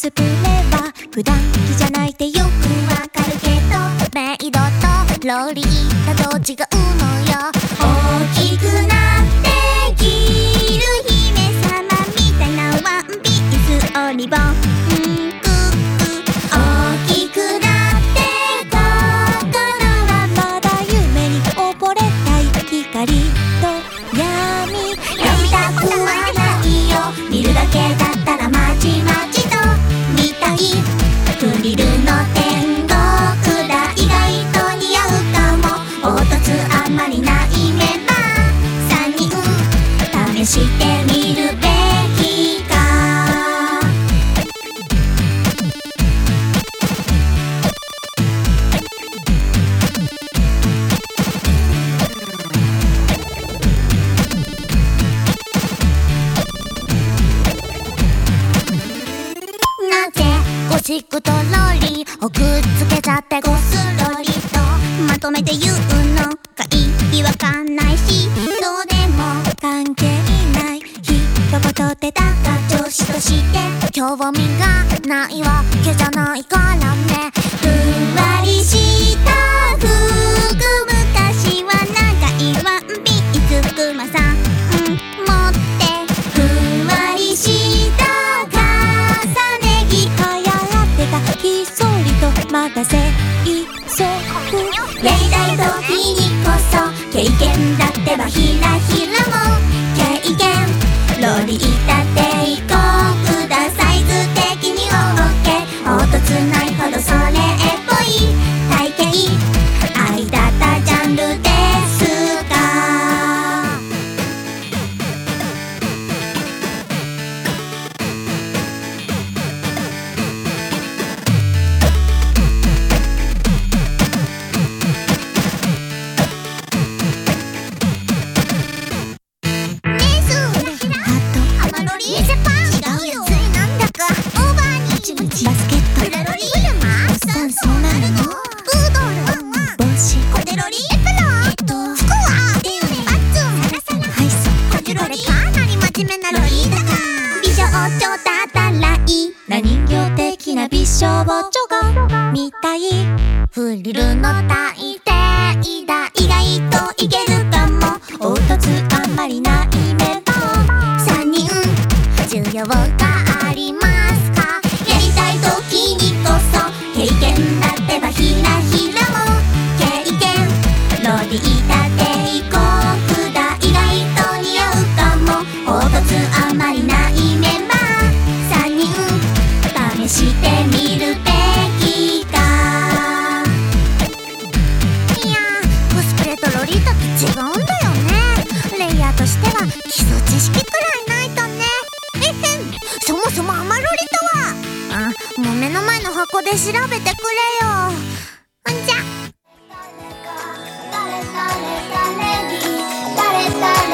スプレーは普段着じゃないってよくわかるけど、メイドとロリータと違うのよ。大きくなって着る姫様みたいなワンピースおリボン大きくなって心はまだ夢に溺れたい。光と闇やりたくはないよ。見るだけだったらまちまちと見たい。フリルの天国だ、意外と似合うかも。凹凸あんまりないメンバー3人試してみるべきか。なぜゴシックとロリをくっつけちゃってゴスロリとまとめて言うのか意味わかんないし、どうでも関係ない一言ってたが女子として興味がないわけじゃないからね。ふんわりした服、昔は長いワンピースクマさん持ってふんわりしたひっそりと任せいそう。やりたい時にこそ経験だってばひらひらも経験。ロリータ帝国だ、サイズ的に OK。 凹凸ないほどそれっぽい体型、愛だったジャンルですか。バスケット、おっさんそうなるの、プードル、帽子、コテロリ、エプロン、服はデュネ、パッツン、サラサラ、ハイソ、コテロリ、かなり真面目なロリータか。美少女だったらいいな、人形的な美少女が見たい。フリルの大抵だ、意外といけるかも。凹凸あんまりないメンバー3人需要がありますか。やりたい時にこそ経験だってばひらひらも経験。ロリータ帝国だ、意外と似合うかも。凹凸あまりないメンバー3人試してみるべきか。いやコスプレとロリータって違うんだよね。レイヤーとしては基礎知識くらいないとね。そもそもアマロリとはもう目の前の箱で調べてくれよ。